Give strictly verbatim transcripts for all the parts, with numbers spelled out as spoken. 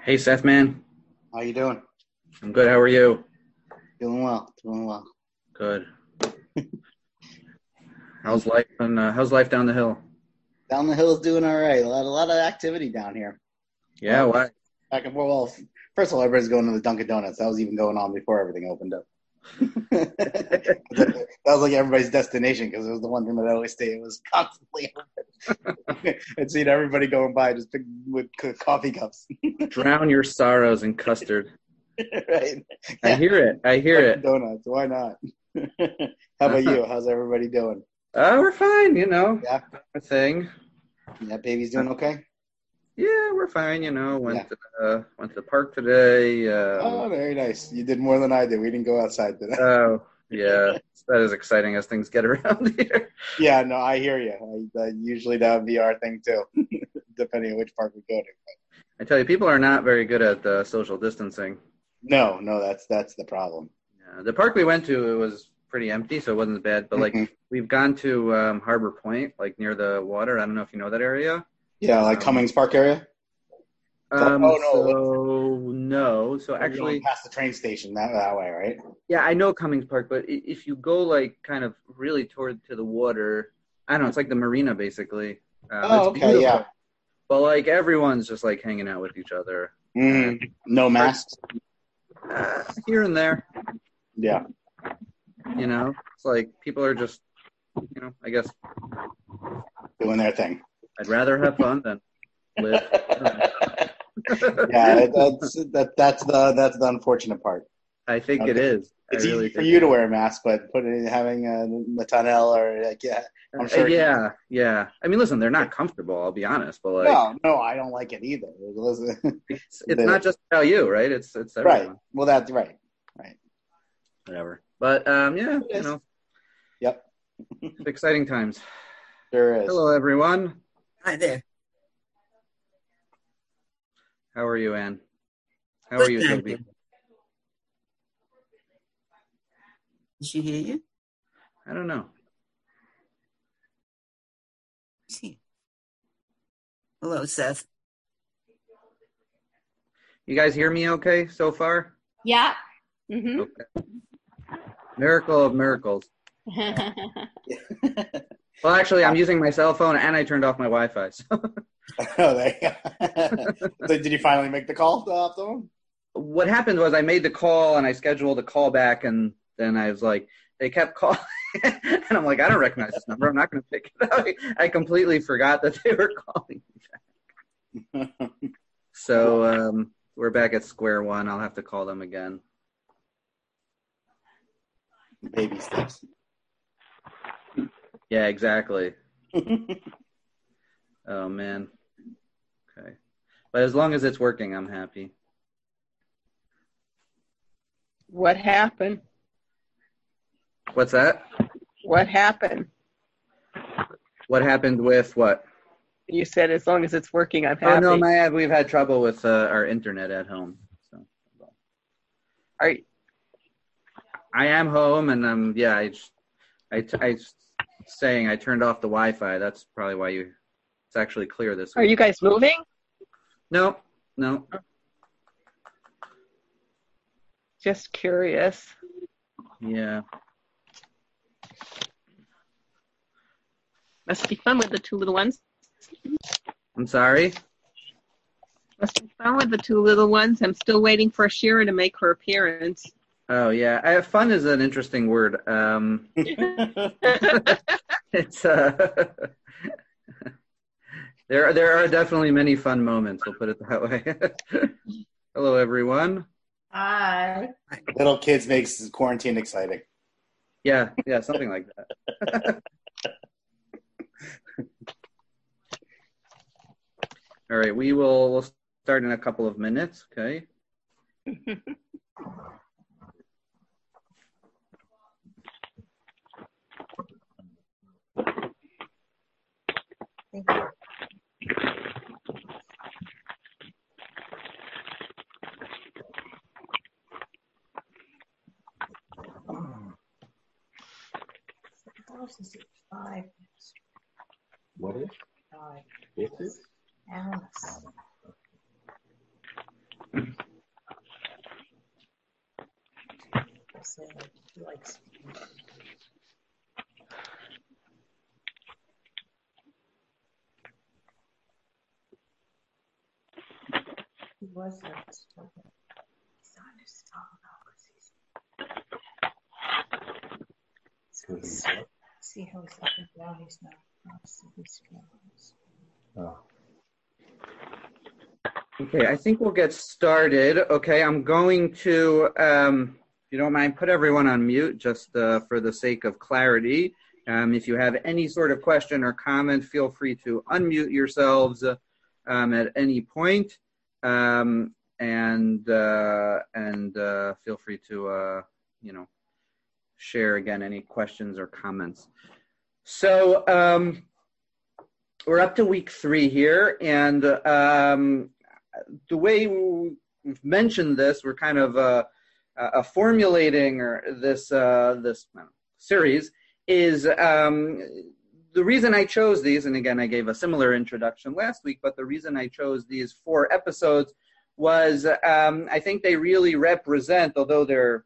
Hey, Seth, man. How you doing? I'm good. How are you? Doing well. Doing well. Good. How's life? And uh, how's life down the hill? Down the hill is doing all right. A lot, a lot of activity down here. Yeah. Well, Why? back and forth. Well, first of all, everybody's going to the Dunkin' Donuts. That was even going on before everything opened up. that was like everybody's destination because it was the one thing that I always stay. It was constantly open. I'd seen everybody going by just pick, with coffee cups. Drown your sorrows in custard. Right. I hear it. I hear Dunkin' it. Donuts. Why not? How about you? How's everybody doing? Uh, we're fine. You know, Yeah. a thing. Yeah. Baby's doing okay. Yeah, we're fine. You know, went Yeah. to uh, went to the park today. Um, Oh, very nice. You did more than I did. We didn't go outside today. oh, yeah, that is exciting as things get around here. Yeah, no, I hear you. I, I usually that would be our thing too, depending on which park we go to. I tell you, people are not very good at uh, social distancing. No, no, that's that's the problem. Yeah, the park we went to, it was pretty empty, so it wasn't bad. But like, Mm-hmm. we've gone to um, Harbor Point, like near the water. I don't know if you know that area. Yeah, like Um, Cummings Park area. um Oh no, what, so no, so you're going actually, past the train station that that way, right? yeah, I know Cummings Park, but i- if you go like kind of really toward to the water, I don't know, it's like the marina basically. Um, it's Oh, okay, yeah. beautiful, but like everyone's just like hanging out with each other, and Mm-hmm. No masks. uh, here and there, Yeah. you know, it's like people are just, you know, I guess Doing their thing. I'd rather have fun than live. Yeah, that's that that's the that's the unfortunate part. I think it is. I It's really easy for think you it to is. wear a mask, but putting having a Natanel or like yeah, I'm Uh, sure. yeah, yeah. I mean, listen, they're not comfortable. I'll be honest, but like, No, no, I don't like it either. Listen, it's it's the not just about you, right? It's it's right. everyone. Well, that's right. Right. Whatever. But um, yeah, It you is. know, Yep. exciting times. Sure is. Hello, everyone. Hi there. How are you, Ann? How are Good, you, thank Toby? you. Did she hear you? I don't know. She- Hello, Seth. You guys hear me okay so far? Yeah. Mm-hmm. Okay. Miracle of miracles. Well, actually, I'm using my cell phone and I turned off my Wi-Fi. So. Oh, there you go. So did you finally make the call off the phone? What happened was I made the call and I scheduled a call back, and then I was like, they kept calling, and I'm like, I don't recognize this number. I'm not going to pick it up. I completely forgot that they were calling me back. So um, we're back at square one. I'll have to call them again. Baby steps. Yeah, exactly. Oh, man. Okay. But as long as it's working, I'm happy. What happened? What's that? What happened? What happened with what? You said as long as it's working, I'm Oh, happy. no, my, we've had trouble with uh, our internet at home. So Are you, I am home, and um, yeah, I, I, I, saying I turned off the Wi-Fi. That's probably why you. It's actually clear this are week. you guys moving? No, no. Just curious. Yeah. Must be fun with the two little ones. I'm sorry. Must be fun with the two little ones. I'm still waiting for Shira to make her appearance. Oh yeah, I, fun is an interesting word. Um, it's uh, there. There are definitely many fun moments. We'll put it that way. Hello, everyone. Hi. Little kids makes quarantine exciting. Yeah, yeah, something like that. All right, we will we'll start in a couple of minutes. Okay. Thank you. Five. What is? Five. This is? Alice. say he likes. He was like this. He's not just talking about because he's. See how he's up and down. He's not. He's Oh. Okay, I think we'll get started. Okay, I'm going to, um, if you don't mind, put everyone on mute just uh, for the sake of clarity. Um, if you have any sort of question or comment, feel free to unmute yourselves uh, um, at any point, um, and uh, and uh, feel free to, uh, you know, share again any questions or comments. So um, we're up to week three here, and um, the way we've mentioned this, we're kind of uh, uh, formulating or this uh, this uh, series is um, the reason I chose these, and again, I gave a similar introduction last week, but the reason I chose these four episodes was um, I think they really represent, although they're,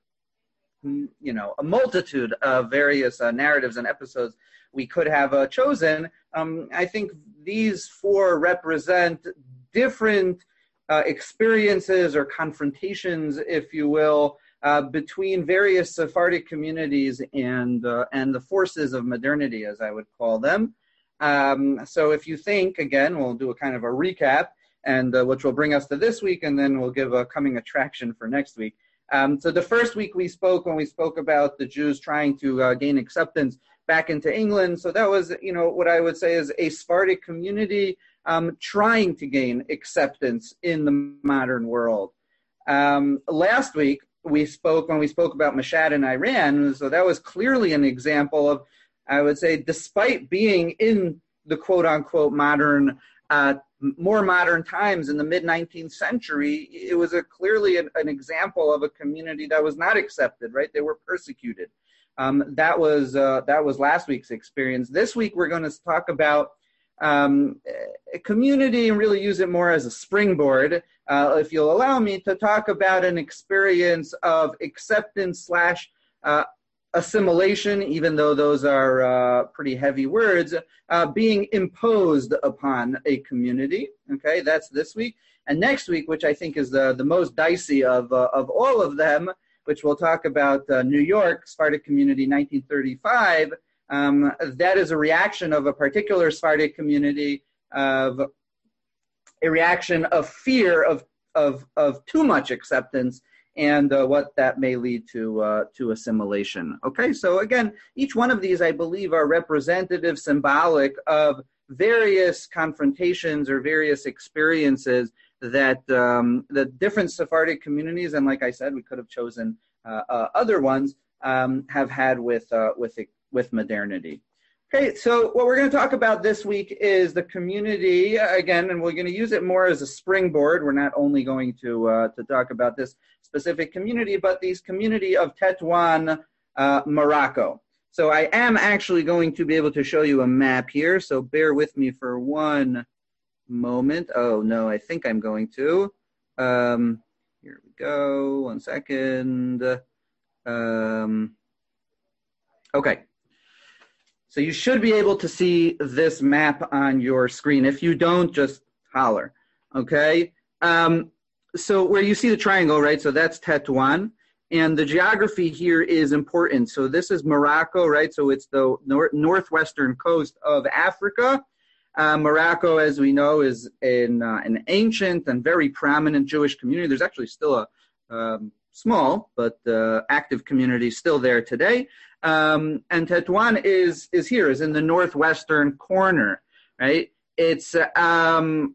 you know, a multitude of various uh, narratives and episodes we could have uh, chosen, um, I think these four represent different uh, experiences or confrontations, if you will, uh, between various Sephardic communities and uh, and the forces of modernity, as I would call them. Um, so if you think, again, we'll do a kind of a recap, and uh, which will bring us to this week, and then we'll give a coming attraction for next week. Um, so the first week we spoke when we spoke about the Jews trying to uh, gain acceptance back into England. So that was, you know, what I would say is a Sephardic community um, trying to gain acceptance in the modern world. Um, last week we spoke when we spoke about Mashhad in Iran. So that was clearly an example of, I would say, despite being in the quote unquote modern uh, more modern times in the mid nineteenth century, it was a clearly an, an example of a community that was not accepted, right? They were persecuted. Um, that was uh, that was last week's experience. This week we're going to talk about um, a community and really use it more as a springboard, uh, if you'll allow me, to talk about an experience of acceptance slash uh, assimilation, even though those are uh, pretty heavy words, uh, being imposed upon a community. Okay, that's this week. And next week, which I think is the, the most dicey of, uh, of all of them, which we'll talk about uh, New York, Sephardic community, nineteen thirty-five, um, that is a reaction of a particular Sephardic community, of a reaction of fear of, of, of too much acceptance, and uh, what that may lead to uh, to assimilation. Okay, so again, each one of these, I believe, are representative, symbolic of various confrontations or various experiences that um, the different Sephardic communities, and like I said, we could have chosen uh, uh, other ones, um, have had with uh, with with modernity. Okay, so what we're going to talk about this week is the community, again, and we're going to use it more as a springboard. We're not only going to uh, to talk about this specific community, but these community of Tetuan, uh, Morocco. So I am actually going to be able to show you a map here, so bear with me for one moment. Oh, no, I think I'm going to. Um, here we go, one second. Um, okay. So you should be able to see this map on your screen. If you don't, just holler, okay? Um, so where you see the triangle, right, so that's Tetuan. And the geography here is important. So this is Morocco, right? So it's the nor- northwestern coast of Africa. Uh, Morocco, as we know, is in, uh, an ancient and very prominent Jewish community. There's actually still a um, small but uh, active community still there today. Um, and Tetuan is is here, is in the northwestern corner, right? It's, um,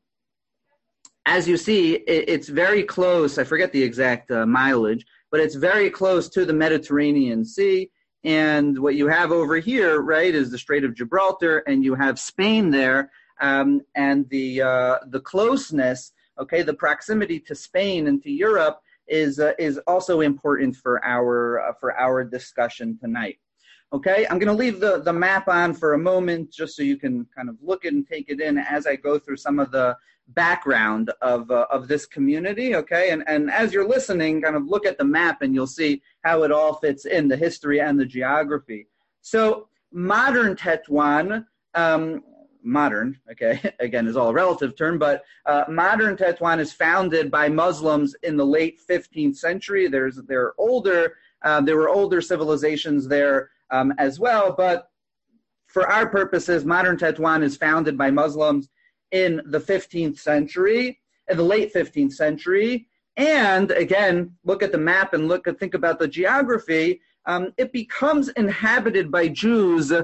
as you see, it, it's very close. I forget the exact uh, mileage, but it's very close to the Mediterranean Sea. And what you have over here, right, is the Strait of Gibraltar, and you have Spain there, um, and the uh, the closeness, okay, the proximity to Spain and to Europe is uh, is also important for our uh, for our discussion tonight. Okay, I'm going to leave the the map on for a moment, just so you can kind of look at and take it in as I go through some of the background of uh, of this community, okay? And and as you're listening, kind of look at the map and you'll see how it all fits in, the history and the geography. So modern Tetuan, um, modern, okay, again, is all a relative term, but uh, modern Tetuan is founded by Muslims in the late fifteenth century. There's there are older, uh, there were older civilizations there um, as well, but for our purposes, modern Tetuan is founded by Muslims in the fifteenth century, in the late fifteenth century. And again, look at the map and look at, think about the geography. Um, it becomes inhabited by Jews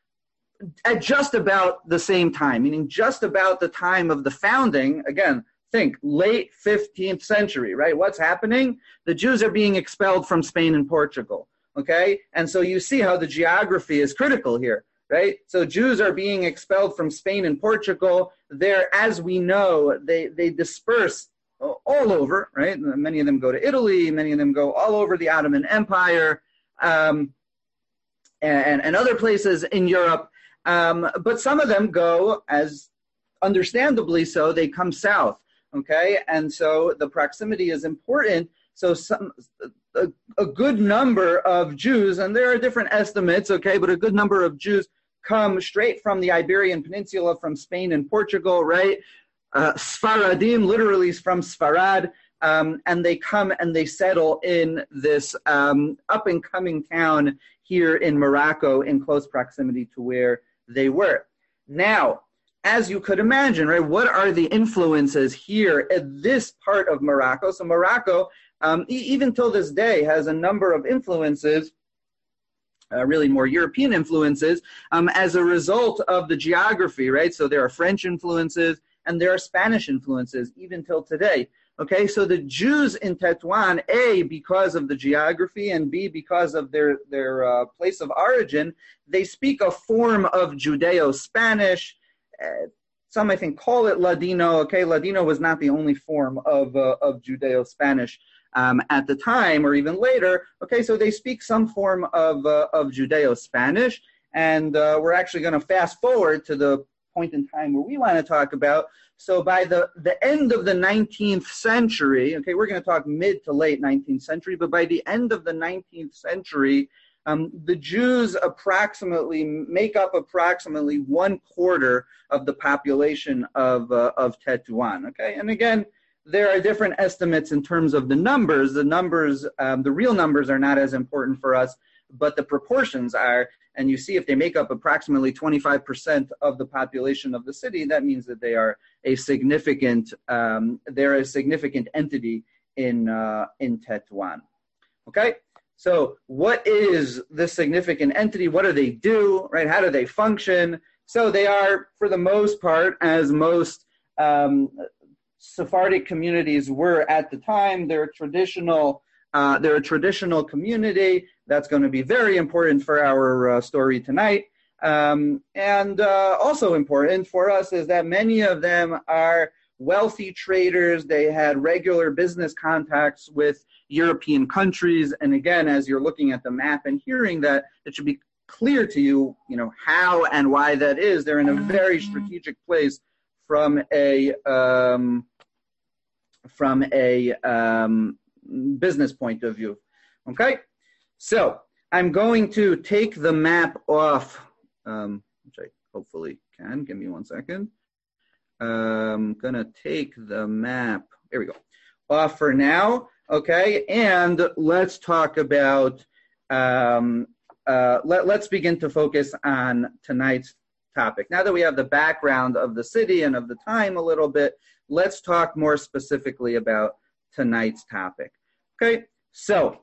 at just about the same time, meaning just about the time of the founding. Again, think late fifteenth century, right? What's happening? The Jews are being expelled from Spain and Portugal, okay? And so you see how the geography is critical here, right? So Jews are being expelled from Spain and Portugal. There, as we know, they, they disperse all over, right? Many of them go to Italy. Many of them go all over the Ottoman Empire um, and, and other places in Europe. Um, but some of them go, as understandably so, they come south, okay? And so the proximity is important. So some a, a good number of Jews, and there are different estimates, okay, but a good number of Jews come straight from the Iberian Peninsula, from Spain and Portugal, right? Uh, Sfaradim, literally from Sfarad, um, and they come and they settle in this um, up-and-coming town here in Morocco in close proximity to where they were. Now, as you could imagine, right, what are the influences here at this part of Morocco? So Morocco, um, e- even till this day, has a number of influences, uh, really more European influences, um, as a result of the geography, right? So there are French influences, and there are Spanish influences even till today. Okay, so the Jews in Tetuan, A, because of the geography, and B, because of their, their uh, place of origin, they speak a form of Judeo-Spanish. Uh, some, I think, call it Ladino. Okay, Ladino was not the only form of, uh, of Judeo-Spanish um, at the time or even later. Okay, so they speak some form of, uh, of Judeo-Spanish, and uh, we're actually going to fast forward to the point in time where we want to talk about. So by the, the end of the nineteenth century, okay, we're going to talk mid to late nineteenth century, but by the end of the nineteenth century, um, the Jews approximately make up approximately one quarter of the population of, uh, of Tetuan, okay? And again, there are different estimates in terms of the numbers. The numbers, um, the real numbers are not as important for us, but the proportions are. And you see if they make up approximately twenty-five percent of the population of the city, that means that they are a significant, um, they're a significant entity in, uh, in Tetuan. Okay, so what is this significant entity? What do they do, right? How do they function? So they are, for the most part, as most um, Sephardic communities were at the time, they're traditional, uh, they're a traditional community. That's going to be very important for our uh, story tonight. Um, and uh, also important for us is that many of them are wealthy traders. They had regular business contacts with European countries. And again, as you're looking at the map and hearing that, it should be clear to you, you know, how and why that is. They're in a very strategic place from a um, from a um, business point of view. Okay. So I'm going to take the map off, um, which I hopefully can. Give me one second. I'm going to take the map, there we go, off for now, okay? And let's talk about, um, uh, let, let's begin to focus on tonight's topic. Now that we have the background of the city and of the time a little bit, let's talk more specifically about tonight's topic. Okay, so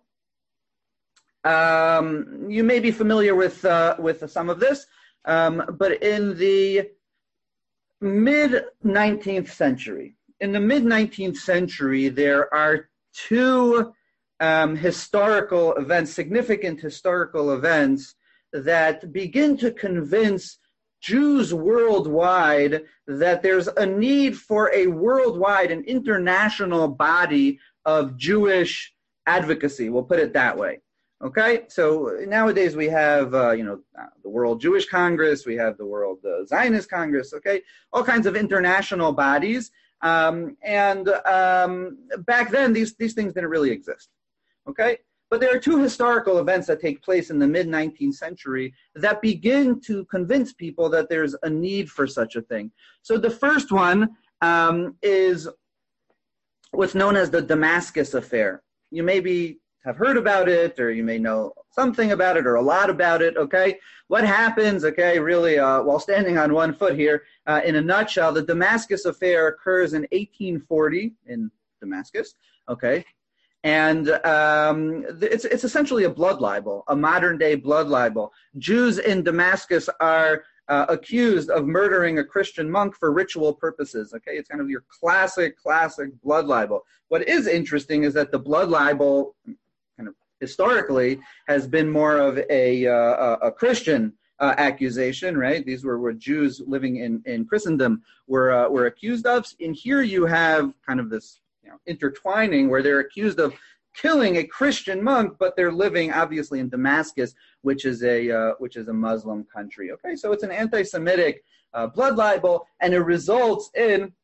Um, you may be familiar with uh, with some of this, um, but in the mid nineteenth century, in the mid nineteenth century, there are two um, historical events, significant historical events, that begin to convince Jews worldwide that there's a need for a worldwide, an international body of Jewish advocacy. We'll put it that way. Okay, so nowadays we have, uh, you know, the World Jewish Congress, we have the World uh, Zionist Congress, okay, all kinds of international bodies. Um, and um, back then, these, these things didn't really exist, okay? But there are two historical events that take place in the mid-nineteenth century that begin to convince people that there's a need for such a thing. So the first one um, is what's known as the Damascus Affair. You maybe have heard about it, or you may know something about it, or a lot about it, okay? What happens, okay, really, uh, while standing on one foot here, uh, in a nutshell, the Damascus Affair occurs in eighteen forty in Damascus, okay? And um, it's, it's essentially a blood libel, a modern-day blood libel. Jews in Damascus are uh, accused of murdering a Christian monk for ritual purposes, okay? It's kind of your classic, classic blood libel. What is interesting is that the blood libel, kind of historically, has been more of a, uh, a Christian uh, accusation, right? These were what Jews living in, in Christendom were, uh, were accused of. And here you have kind of this you know, intertwining where they're accused of killing a Christian monk, but they're living obviously in Damascus, which is a uh, which is a Muslim country. Okay, so it's an anti-Semitic uh, blood libel, and it results in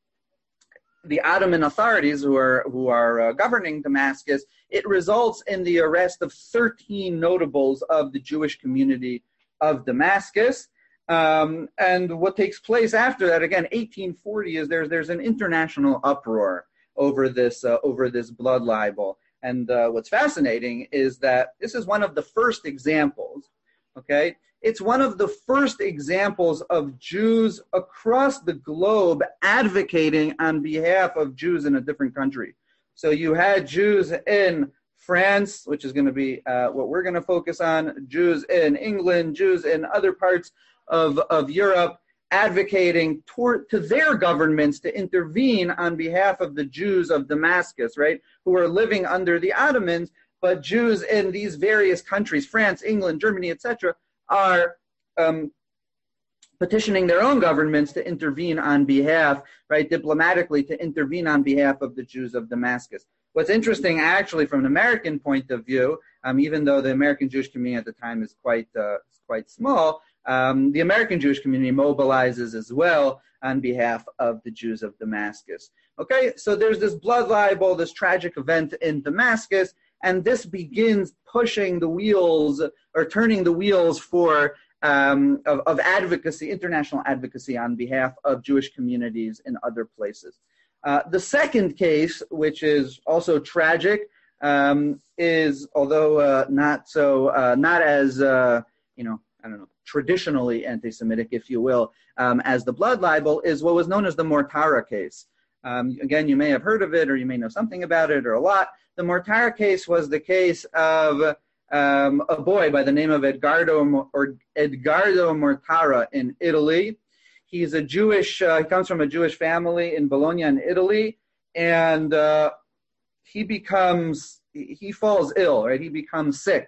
the Ottoman authorities who are who are uh, governing Damascus. It results in the arrest of thirteen notables of the Jewish community of Damascus. Um, and what takes place after that, again, eighteen forty, is there's there's an international uproar over this uh, over this blood libel. And uh, what's fascinating is that this is one of the first examples, okay? It's one of the first examples of Jews across the globe advocating on behalf of Jews in a different country. So you had Jews in France, which is going to be uh, what we're going to focus on, Jews in England, Jews in other parts of, of Europe, advocating toward, to their governments to intervene on behalf of the Jews of Damascus, right, who are living under the Ottomans, but Jews in these various countries, France, England, Germany, et cetera, are um, petitioning their own governments to intervene on behalf, right, diplomatically to intervene on behalf of the Jews of Damascus. What's interesting, actually, from an American point of view, um, even though the American Jewish community at the time is quite uh, quite small, Um, the American Jewish community mobilizes as well on behalf of the Jews of Damascus. Okay, so there's this blood libel, this tragic event in Damascus, and this begins pushing the wheels or turning the wheels for um, of, of advocacy, international advocacy on behalf of Jewish communities in other places. Uh, the second case, which is also tragic, um, is although uh, not so, uh, not as uh, you know, I don't know. traditionally anti-Semitic, if you will, um, as the blood libel, is what was known as the Mortara case. Um, again, you may have heard of it, or you may know something about it, or a lot. The Mortara case was the case of um, a boy by the name of Edgardo or Edgardo Mortara in Italy. He's a Jewish. Uh, he comes from a Jewish family in Bologna, in Italy, and uh, he becomes he falls ill. Right, he becomes sick.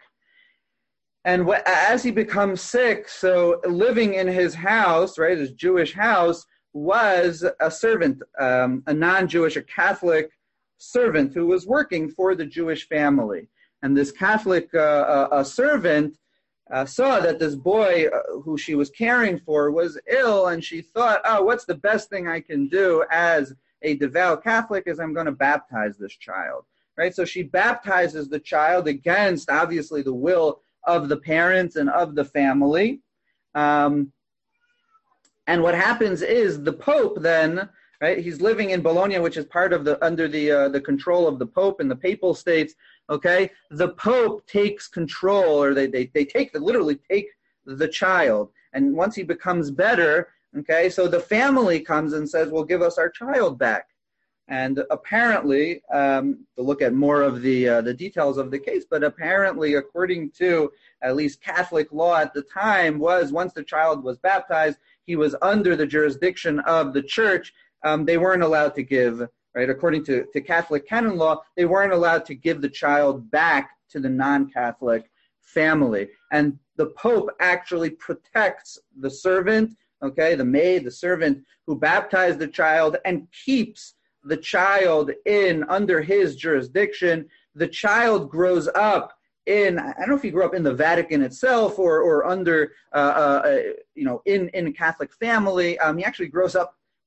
And as he becomes sick, so living in his house, right, his Jewish house, was a servant, um, a non-Jewish, a Catholic servant who was working for the Jewish family. And this Catholic uh, uh, servant uh, saw that this boy uh, who she was caring for was ill, and she thought, oh, what's the best thing I can do as a devout Catholic is I'm going to baptize this child, right? So she baptizes the child against, obviously, the will of the parents and of the family. Um, and what happens is the Pope then, right, he's living in Bologna, which is part of the, under the, uh, the control of the Pope and the Papal States, okay? The Pope takes control, or they, they, they take, they literally take the child. And once he becomes better, okay, so the family comes and says, well, give us our child back. And apparently, um, to look at more of the uh, the details of the case, but apparently, according to at least Catholic law at the time, was once the child was baptized, he was under the jurisdiction of the church. Um, they weren't allowed to give, right, according to, to Catholic canon law, they weren't allowed to give the child back to the non-Catholic family. And the Pope actually protects the servant, okay, the maid, the servant who baptized the child, and keeps the child in under his jurisdiction. The child grows up in, I don't know if he grew up in the Vatican itself or or under, uh, uh, you know, in, in a Catholic family. Um, he actually grows up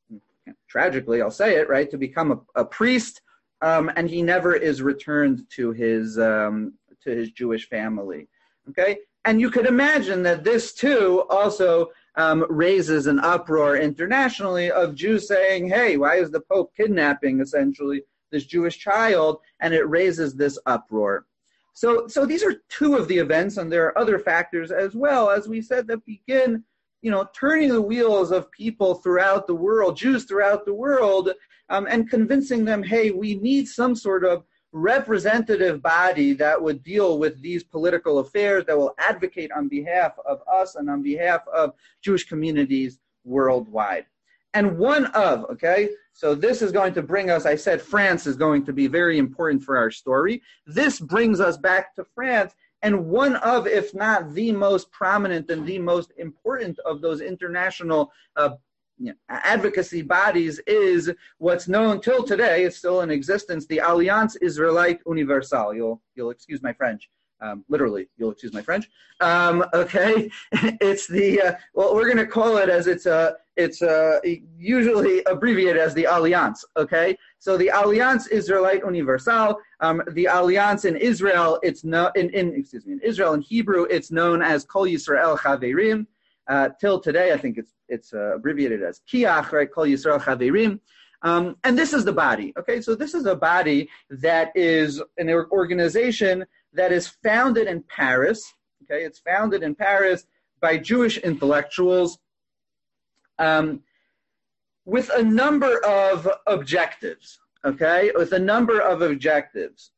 tragically, I'll say it, right, to become a, a priest, um, and he never is returned to his um, to his Jewish family. Okay, and you could imagine that this too also um, raises an uproar internationally of Jews saying, "Hey, why is the Pope kidnapping essentially this Jewish child?" And it raises this uproar. So, so these are two of the events, and there are other factors as well, as we said, that begin, you know, turning the wheels of people throughout the world, Jews throughout the world, um, and convincing them, hey, we need some sort of representative body that would deal with these political affairs, that will advocate on behalf of us and on behalf of Jewish communities worldwide. And one of, okay, so this is going to bring us, I said France is going to be very important for our story. This brings us back to France, and one of, if not the most prominent and the most important of those international uh, you know, advocacy bodies is what's known till today, it's still in existence, the Alliance Israélite Universelle. You'll, you'll excuse my French. Um, literally, you'll excuse my French. Um, okay, it's the uh, well, we're going to call it as it's uh, it's uh, usually abbreviated as the Alliance. Okay, so the Alliance Israélite Universelle, um, the Alliance in Israel, it's no in, in excuse me in Israel in Hebrew, it's known as Kol Yisrael Chaverim. Uh, till today, I think it's it's uh, abbreviated as Kiach, right? Kol Yisrael Chaverim. Um, and this is the body. Okay, so this is a body that is an organization that is founded in Paris. Okay, it's founded in Paris by Jewish intellectuals um, with a number of objectives. Okay, with a number of objectives.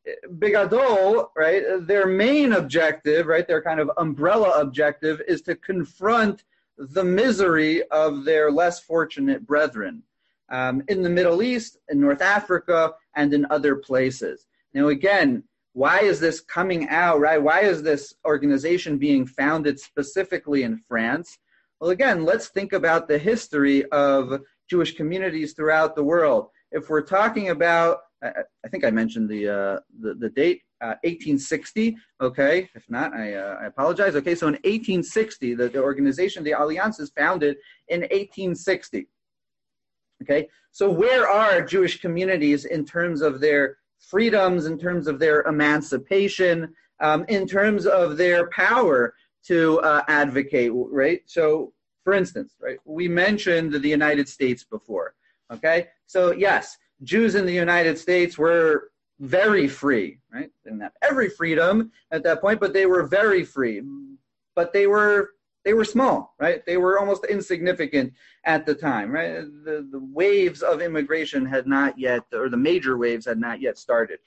Bigadol, right? Their main objective, right? Their kind of umbrella objective is to confront the misery of their less fortunate brethren um, in the Middle East, in North Africa, and in other places. Now, again, why is this coming out, right? Why is this organization being founded specifically in France? Well, again, let's think about the history of Jewish communities throughout the world. If we're talking about, I, I think I mentioned the uh, the, the date, uh, eighteen sixty, okay? If not, I, uh, I apologize. Okay, so in eighteen sixty, the, the organization, the Alliance, is founded in eighteen sixty, okay? So where are Jewish communities in terms of their freedoms, in terms of their emancipation, um, in terms of their power to uh, advocate, right? So, for instance, right, we mentioned the United States before, okay? So, yes, Jews in the United States were very free, right? They didn't have every freedom at that point, but they were very free. But they were they were small, right? They were almost insignificant at the time, right? The, the waves of immigration had not yet, or the major waves had not yet started.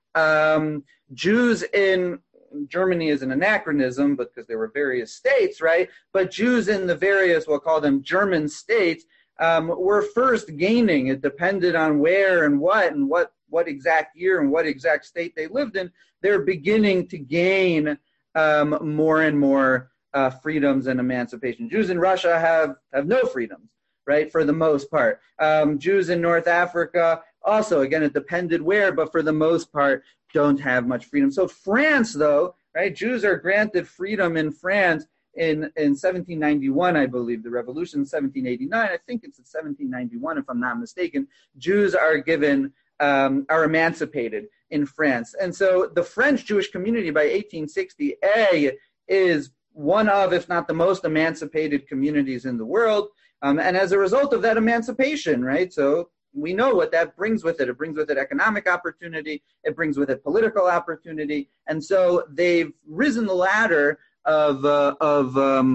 Um, Jews in Germany is an anachronism because there were various states, right? But Jews in the various, we'll call them German states, um, were first gaining. It depended on where and what and what, what exact year and what exact state they lived in. They're beginning to gain um, more and more Uh, freedoms and emancipation. Jews in Russia have, have no freedoms, right, for the most part. Um, Jews in North Africa also, again, it depended where, but for the most part, don't have much freedom. So France, though, right, Jews are granted freedom in France in, in seventeen ninety-one, I believe, the revolution in seventeen eighty-nine. I think it's in seventeen ninety-one, if I'm not mistaken. Jews are given, um, are emancipated in France. And so the French Jewish community by eighteen sixty, A, is one of, if not the most emancipated communities in the world. Um, and as a result of that emancipation, right, so we know what that brings with it. It brings with it economic opportunity. It brings with it political opportunity. And so they've risen the ladder of, uh, of, um,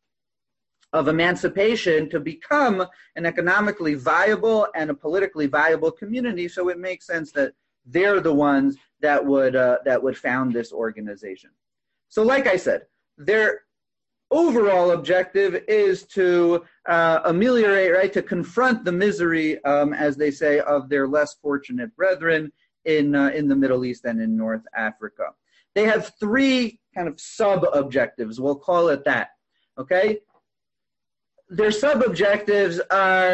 of emancipation to become an economically viable and a politically viable community. So it makes sense that they're the ones that would, uh, that would found this organization. So like I said, their overall objective is to uh, ameliorate, right, to confront the misery, um, as they say, of their less fortunate brethren in uh, in the Middle East and in North Africa. They have three kind of sub-objectives, we'll call it that, okay? Their sub-objectives are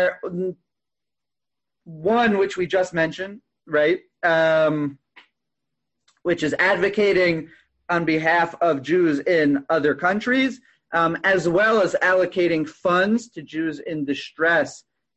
one, which we just mentioned, right, um, which is advocating on behalf of Jews in other countries, um, as well as allocating funds to Jews in distress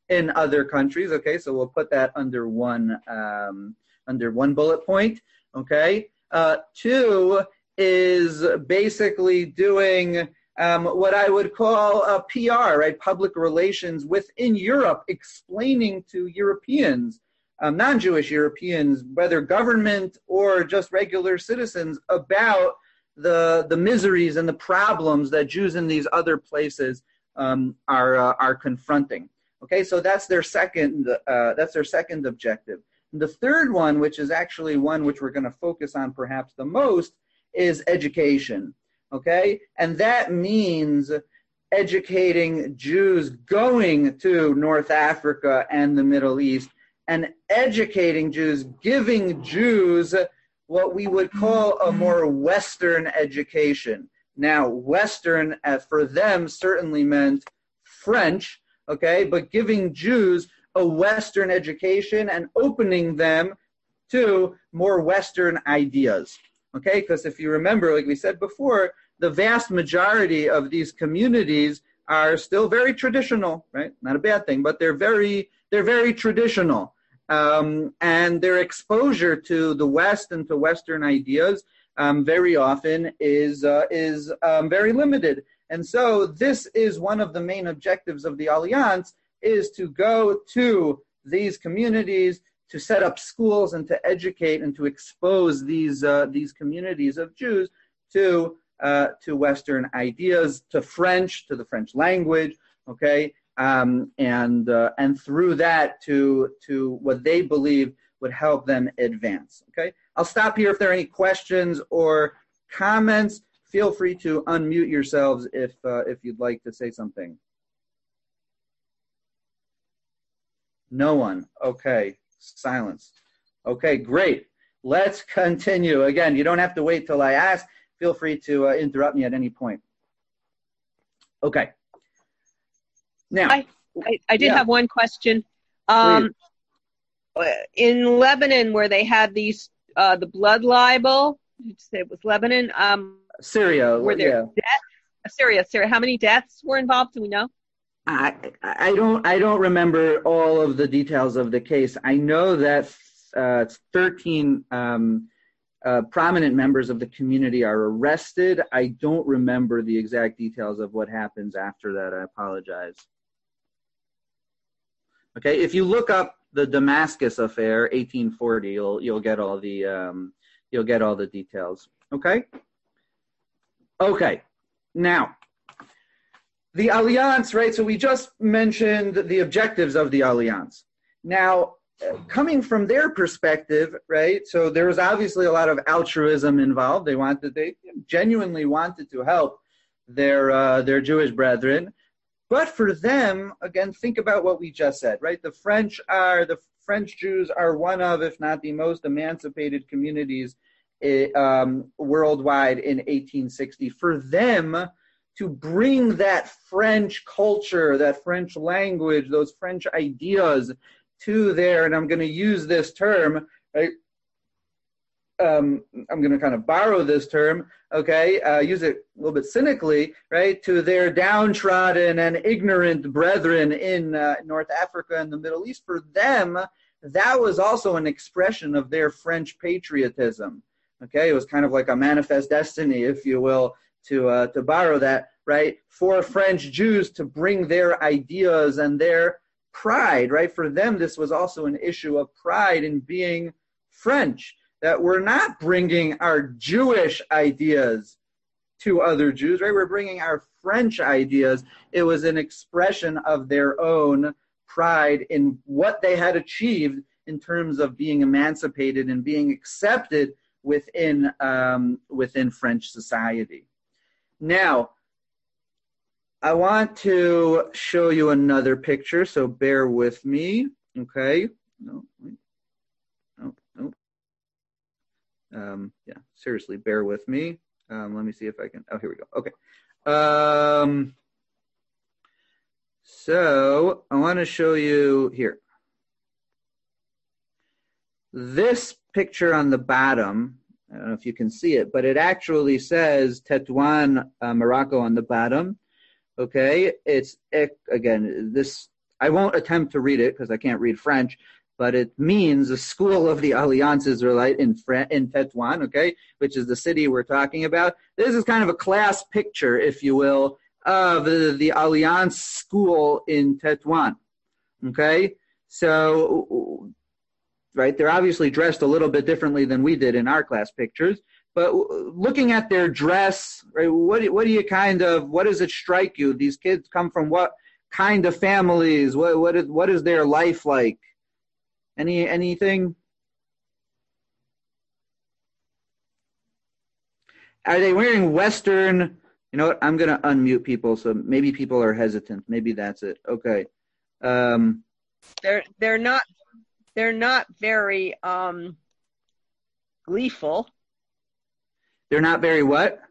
in other countries. Okay, so we'll put that under one um, under one bullet point. Okay, uh, two is basically doing um, what I would call a P R, right? Public relations within Europe, explaining to Europeans, um, non-Jewish Europeans, whether government or just regular citizens, about the the miseries and the problems that Jews in these other places um, are uh, are confronting. Okay, so that's their second uh, that's their second objective. And the third one, which is actually one which we're going to focus on perhaps the most, is education. Okay, and that means educating Jews going to North Africa and the Middle East, and educating Jews, giving Jews what we would call a more Western education. Now, Western uh, for them certainly meant French, okay, but giving Jews a Western education and opening them to more Western ideas, okay? Because if you remember, like we said before, the vast majority of these communities are still very traditional, right? Not a bad thing, but they're very, they're very traditional. Um, and their exposure to the West and to Western ideas um, very often is uh, is um, very limited. And so this is one of the main objectives of the Alliance, is to go to these communities, to set up schools and to educate and to expose these uh, these communities of Jews to uh, to Western ideas, to French, to the French language, okay? Um, and uh, and through that to to what they believe would help them advance. Okay, I'll stop here. If there are any questions or comments, feel free to unmute yourselves if uh, if you'd like to say something. No one. Okay, silence. Okay, great. Let's continue. Again, you don't have to wait till I ask. Feel free to uh, interrupt me at any point. Okay. Now, I, I, I did yeah. have one question. Um, in Lebanon, where they had these, uh, the blood libel, you say it was Lebanon? Um, Syria. Were there yeah. deaths? Syria, Syria. How many deaths were involved? Do we know? I I don't I don't remember all of the details of the case. I know that uh, thirteen um, uh, prominent members of the community are arrested. I don't remember the exact details of what happens after that. I apologize. Okay, if you look up the Damascus affair, eighteen forty, you'll you'll get all the um, you'll get all the details. Okay. Okay. Now, the Alliance, right? So we just mentioned the objectives of the Alliance. Now, coming from their perspective, right? So there was obviously a lot of altruism involved. They wanted, they genuinely wanted to help their uh, their Jewish brethren. But for them, again, think about what we just said, right? The French are, the French Jews are one of, if not the most emancipated communities um, worldwide in eighteen sixty. For them to bring that French culture, that French language, those French ideas to their, and I'm going to use this term, right? Um, I'm going to kind of borrow this term, okay, uh, use it a little bit cynically, right, to their downtrodden and ignorant brethren in uh, North Africa and the Middle East. For them, that was also an expression of their French patriotism, okay? It was kind of like a manifest destiny, if you will, to uh, to borrow that, right, for French Jews to bring their ideas and their pride, right? For them, this was also an issue of pride in being French, that we're not bringing our Jewish ideas to other Jews, right? We're bringing our French ideas. It was an expression of their own pride in what they had achieved in terms of being emancipated and being accepted within um, within French society. Now, I want to show you another picture, so bear with me, okay? No, wait. No, no. Um, yeah, seriously, bear with me. Um, let me see if I can, oh, here we go, okay. Um, so, I want to show you here. This picture on the bottom, I don't know if you can see it, but it actually says Tetuan, uh, Morocco on the bottom. Okay, it's, again, this I won't attempt to read it because I can't read French, but it means the school of the Alliance Israelite in Fran- in Tetuan, okay, which is the city we're talking about. This is kind of a class picture, if you will, of the, the Alliance school in Tetuan, okay? So, right, they're obviously dressed a little bit differently than we did in our class pictures, but looking at their dress, right, what, what do you kind of, what does it strike you? These kids come from what kind of families? What, what is, what is their life like? Any anything? Are they wearing Western? You know what? I'm going to unmute people, so maybe people are hesitant. Maybe that's it. Okay. Um, They're they're not they're not very um, gleeful. They're not very what?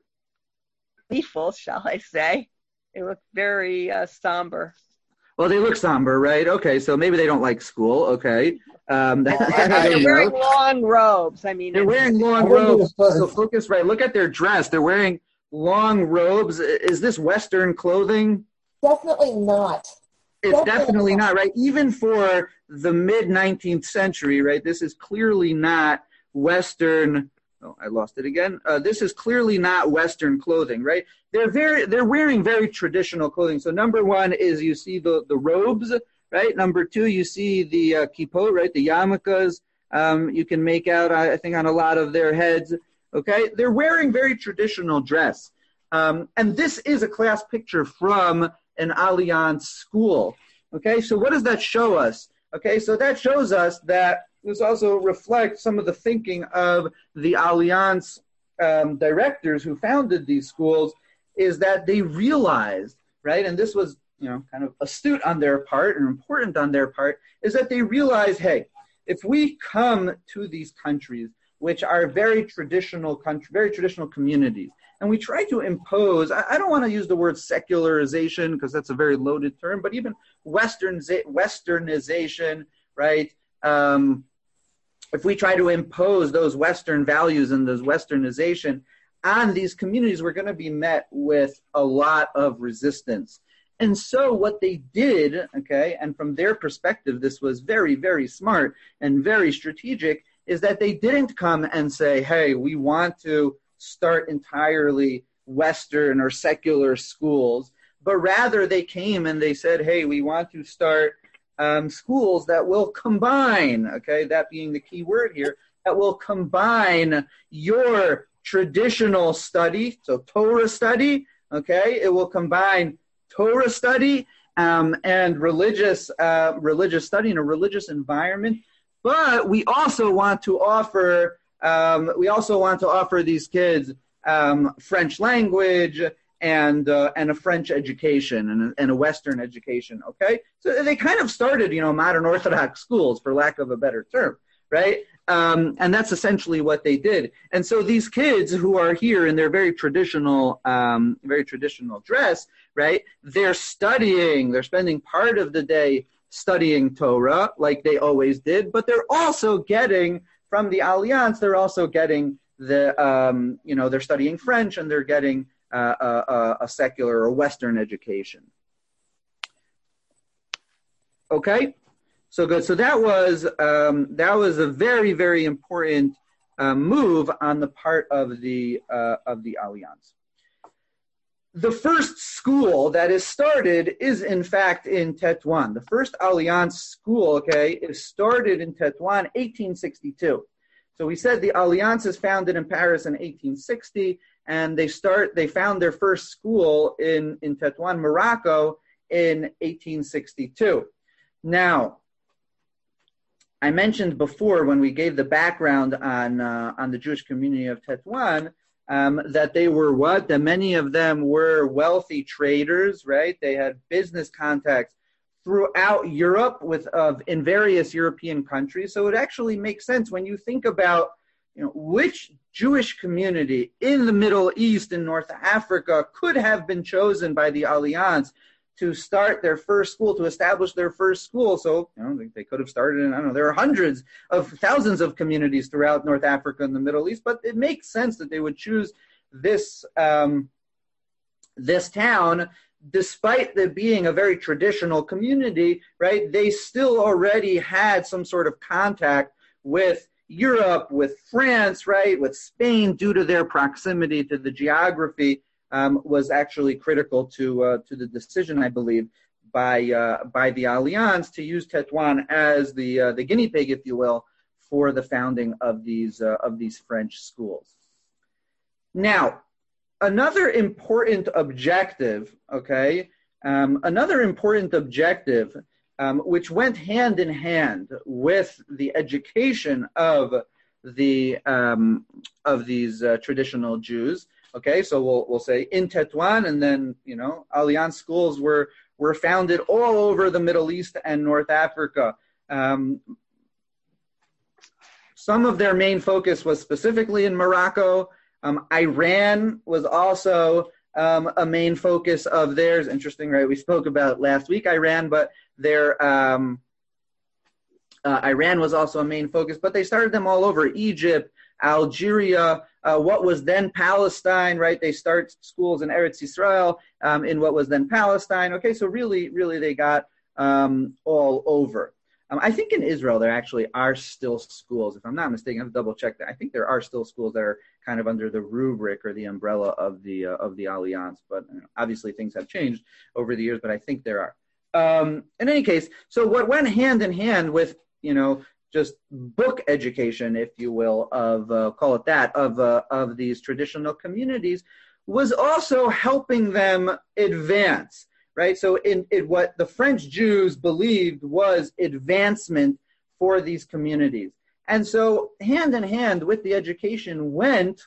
Gleeful, shall I say? They look very uh, somber. Well, they look somber, right? Okay, so maybe they don't like school. Okay. Um, that, And they're wearing long robes. I mean, they're wearing long robes. So focus, right? Look at their dress. They're wearing long robes. Is this Western clothing? Definitely not. It's Definitely, definitely not. not, right? Even for the mid-nineteenth century, right? This is clearly not Western. Oh, I lost it again. Uh, this is clearly not Western clothing, right? They're very, they're wearing very traditional clothing. So number one is you see the, the robes, right? Number two, you see the uh, kippot, right? The yarmulkes. Um, you can make out, I think, on a lot of their heads. Okay, they're wearing very traditional dress, um, and this is a class picture from an Alliance school. Okay, so what does that show us? Okay, so that shows us that this also reflects some of the thinking of the Alliance um, directors who founded these schools, is that they realized, right, and this was, you know, kind of astute on their part and important on their part, is that they realized, hey, if we come to these countries, which are very traditional country, very traditional communities, and we try to impose, I, I don't want to use the word secularization because that's a very loaded term, but even Western, Westernization, right? Um, if we try to impose those Western values and those Westernization on these communities, we're going to be met with a lot of resistance. And so what they did, okay, and from their perspective, this was very, very smart and very strategic, is that they didn't come and say, hey, we want to start entirely Western or secular schools, but rather they came and they said, hey, we want to start um, schools that will combine, okay, that being the key word here, that will combine your traditional study, so Torah study, okay, it will combine Torah study um, and religious uh, religious study in a religious environment. But we also want to offer um, we also want to offer these kids um, French language and uh, and a French education and a, and a Western education. Okay, so they kind of started, you know, modern Orthodox schools, for lack of a better term, right? Um, and that's essentially what they did. And so these kids who are here in their very traditional, um, very traditional dress, right? They're studying. They're spending part of the day studying Torah, like they always did. But they're also getting from the Alliance. They're also getting the, um, you know, they're studying French and they're getting uh, a, a secular or Western education. Okay. So good. So that was um, that was a very, very important uh, move on the part of the uh, of the Alliance. The first school that is started is in fact in Tetuan. The first Alliance school, okay, is started in Tetuan, eighteen sixty-two. So we said the Alliance is founded in Paris in eighteen sixty, and they start they found their first school in in Tetuan, Morocco, in eighteen sixty-two. Now, I mentioned before when we gave the background on uh, on the Jewish community of Tetuan um, that they were what? That many of them were wealthy traders, right? They had business contacts throughout Europe with uh, in various European countries. So it actually makes sense when you think about, you know, which Jewish community in the Middle East and North Africa could have been chosen by the Alliance to start their first school, to establish their first school. So, you know, they, they could have started in, I don't know, there are hundreds of thousands of communities throughout North Africa and the Middle East, but it makes sense that they would choose this, um, this town despite there being a very traditional community, right, they still already had some sort of contact with Europe, with France, right, with Spain, due to their proximity to the geography, um, was actually critical to uh, to the decision, I believe, by uh, by the Alliance to use Tetuan as the uh, the guinea pig, if you will, for the founding of these uh, of these French schools. Now, another important objective, okay, um, another important objective, um, which went hand in hand with the education of the um, of these uh, traditional Jews. Okay, so we'll we'll say in Tetuan, and then you know, Alliance schools were were founded all over the Middle East and North Africa. Um, some of their main focus was specifically in Morocco. Um, Iran was also um, a main focus of theirs. Interesting, right? We spoke about last week Iran, but their um, uh, Iran was also a main focus. But they started them all over: Egypt, Algeria, uh, what was then Palestine, right? They start schools in Eretz Yisrael, um, in what was then Palestine. Okay, so really, really, they got um, all over. Um, I think in Israel there actually are still schools, if I'm not mistaken. I have to double check that. I think there are still schools that are kind of under the rubric or the umbrella of the uh, of the Alliance, but you know, obviously things have changed over the years. But I think there are. Um, in any case, so what went hand in hand with you know just book education, if you will, of uh, call it that, of uh, of these traditional communities, was also helping them advance. Right, so in, in what the French Jews believed was advancement for these communities. And so hand in hand with the education went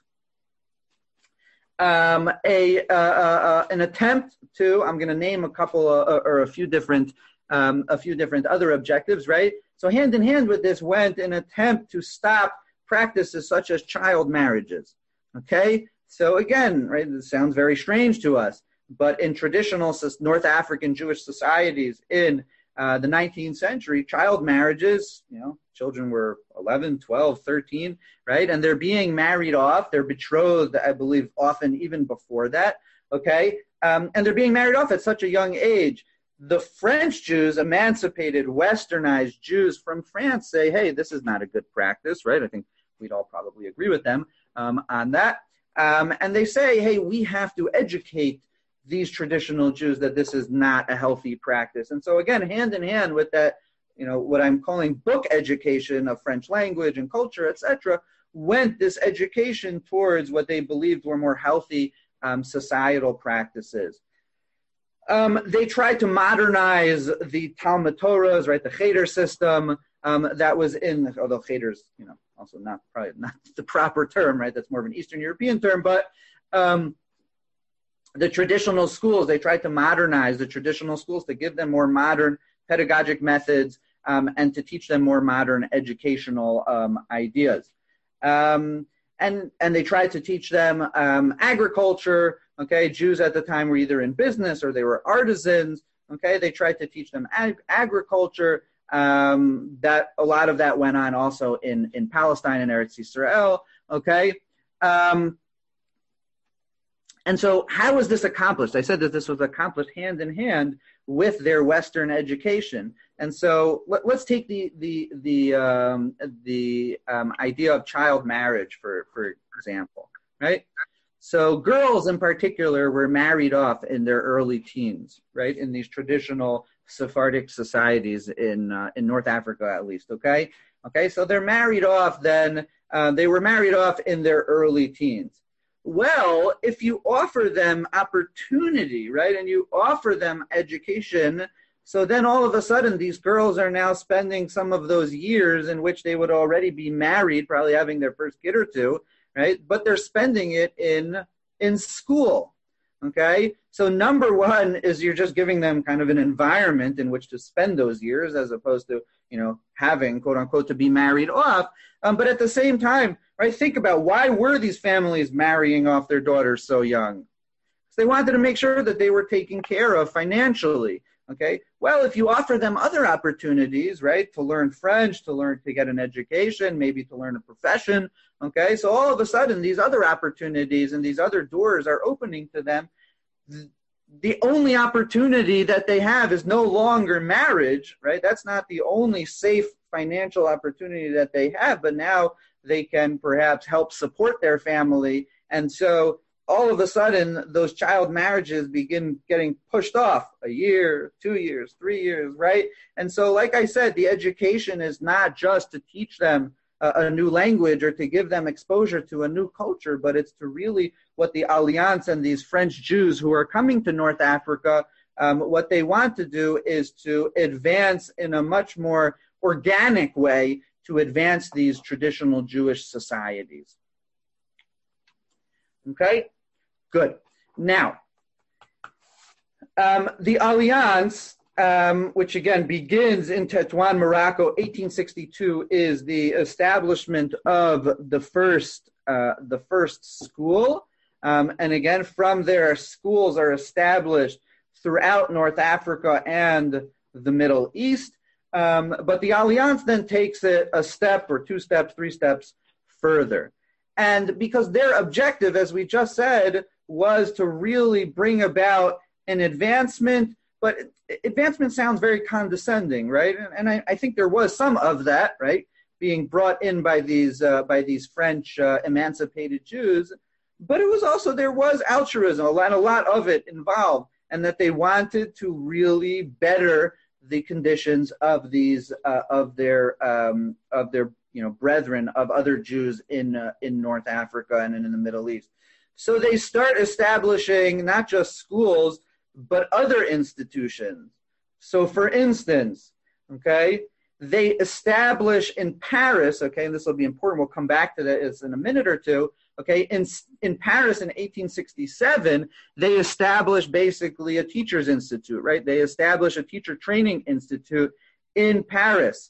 um, a uh, uh, an attempt to, I'm going to name a couple uh, or a few different um, a few different other objectives, right? So hand in hand with this went an attempt to stop practices such as child marriages. Okay, so again, right, this sounds very strange to us. But in traditional North African Jewish societies in uh, the nineteenth century, child marriages, you know, children were eleven, twelve, thirteen, right? And they're being married off. They're betrothed, I believe, often even before that, okay? Um, and they're being married off at such a young age. The French Jews, emancipated, westernized Jews from France say, hey, this is not a good practice, right? I think we'd all probably agree with them um, on that. Um, and they say, hey, we have to educate these traditional Jews that this is not a healthy practice. And so again, hand in hand with that, you know, what I'm calling book education of French language and culture, et cetera, went this education towards what they believed were more healthy um, societal practices. Um, they tried to modernize the Talmud Torahs, right, the Cheder system um, that was in, although Cheder's, you know, also not probably not the proper term, right, that's more of an Eastern European term, but um, the traditional schools, they tried to modernize the traditional schools to give them more modern pedagogic methods um, and to teach them more modern educational um, ideas. Um, and, and they tried to teach them um, agriculture. Okay, Jews at the time were either in business or they were artisans. Okay, they tried to teach them ag- agriculture. Um, that a lot of that went on also in, in Palestine and Eretz Yisrael. Okay. Um, And so how was this accomplished? I said that this was accomplished hand in hand with their Western education. And so let, let's take the the the um, the um, idea of child marriage, for, for example, right? So girls in particular were married off in their early teens, right, in these traditional Sephardic societies in uh, in North Africa, at least, okay? Okay, so they're married off then, uh, they were married off in their early teens. Well, if you offer them opportunity, right, and you offer them education, so then all of a sudden these girls are now spending some of those years in which they would already be married, probably having their first kid or two, right, but they're spending it in in school, okay? So number one is you're just giving them kind of an environment in which to spend those years as opposed to, you know, having, quote unquote, to be married off. Um, but at the same time, right, think about why were these families marrying off their daughters so young? Because they wanted to make sure that they were taken care of financially, okay? Well, if you offer them other opportunities, right, to learn French, to learn, to get an education, maybe to learn a profession, okay? So all of a sudden, these other opportunities and these other doors are opening to them. the only opportunity that they have is no longer marriage, right? That's not the only safe financial opportunity that they have, but now they can perhaps help support their family. And so all of a sudden, those child marriages begin getting pushed off a year, two years, three years, right? And so, like I said, the education is not just to teach them a, a new language or to give them exposure to a new culture, but it's to really what the Alliance and these French Jews who are coming to North Africa, um, what they want to do is to advance in a much more organic way to advance these traditional Jewish societies. Okay, good. Now, um, the Alliance, um, which again begins in Tetuan, Morocco, eighteen sixty-two, is the establishment of the first uh, the first school. Um, and again, from there, schools are established throughout North Africa and the Middle East. Um, but the Alliance then takes it a step or two steps, three steps further. And because their objective, as we just said, was to really bring about an advancement, but advancement sounds very condescending, right? And, and I, I think there was some of that, right, being brought in by these uh, by these French uh, emancipated Jews. But it was also, there was altruism, a lot, a lot of it involved, and that they wanted to really better the conditions of these uh, of their um, of their you know, brethren of other Jews in uh, in North Africa and in the Middle East. So they start establishing not just schools, but other institutions. So for instance, okay, they establish in Paris, okay, and this will be important, we'll come back to that in a minute or two, okay, in, in Paris in eighteen sixty-seven, they establish basically a teacher's institute, right? They establish a teacher training institute in Paris.